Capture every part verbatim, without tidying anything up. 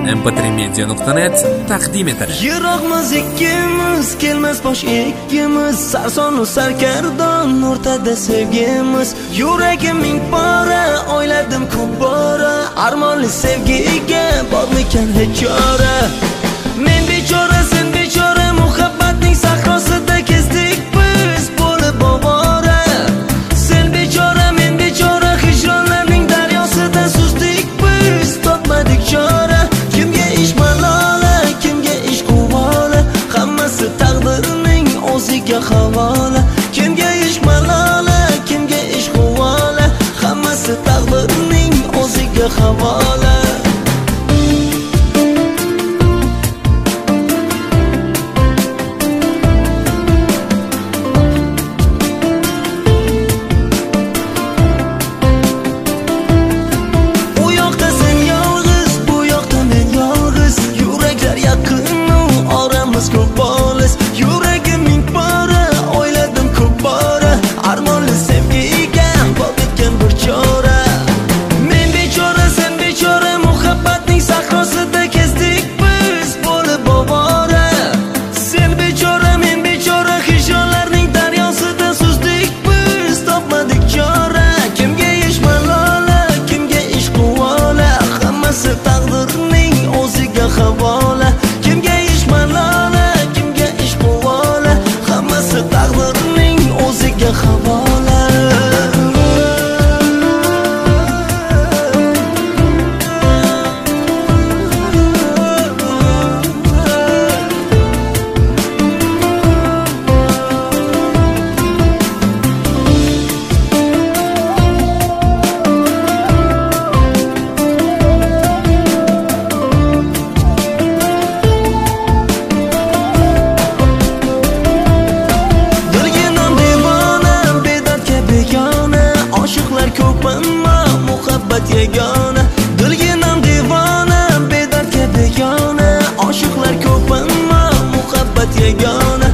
m p три media nuqta net taqdim etadi. Yiroqmiz ikkimiz, kelmas bosh ikkimiz, sarsonu sarkardon o'rtada sevgimiz. Yuragim ming pora, o'yladim ko'p bora, armonli sevgiga bormikan hech chora. Men bechora, sen bechora, muhabbatning sahrosida kezdik biz bo'lib ovora. Sen bechora, men bechora, hijronlarning daryosida suzdik biz, topmadik chora. Kimga ish malola, kimga ish quvola, hammasi taqdirning o'ziga havola. Kimga ish malola, kimga ish quvola, hammasi taqdirning o'ziga havola. Yuragim ming pora, o'yladim ko'p bora, armonli sevgiga borgan bir chora. Men bechora, sen bechora, muhabbatning sahrosida kezdik biz bo'lib ovora. Sen bechora, men bechora, hijronlarning daryosida suzdik biz, topmadik chora. Kimga ish malola, kimga ish quvola, hammasi taqdirning o'ziga havola. Kimga ish malola, taqdirning o'ziga havola. Muhabbat yagona, dilginam devona, bedardga begona. Oshiqlar ko'p ammo muhabbat yagona.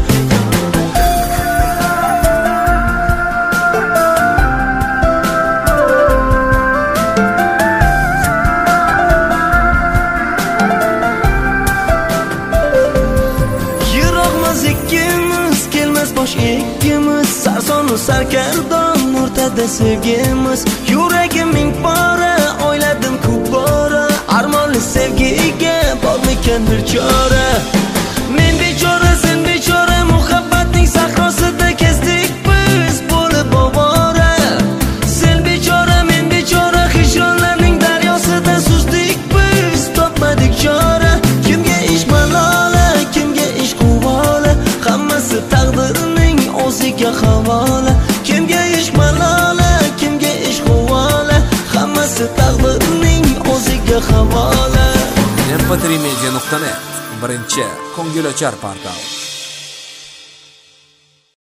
Yiroqmiz ikkimiz, kelmas bosh ikkimiz, sarsonu sarkardon o'rtada sevgimiz. Yuragim ming pora, o'yladim ko'p bora, armonli sevgiga bormikan bir chora. Men bechora, sen bechora, muhabbatning sahrosida kezdik biz bo'lib ovora. Sen bechora, men bechora, hijronlarning daryosida suzdik biz, topmadik chora. Kimga ish malola, kimga ish quvola, hammasi taqdirning o'ziga havola. Kimga ish malola, kimga ish quvola, hammasi taqdirning o'ziga havola. m p три media nuqta net birinchi ko'ngilochar portal.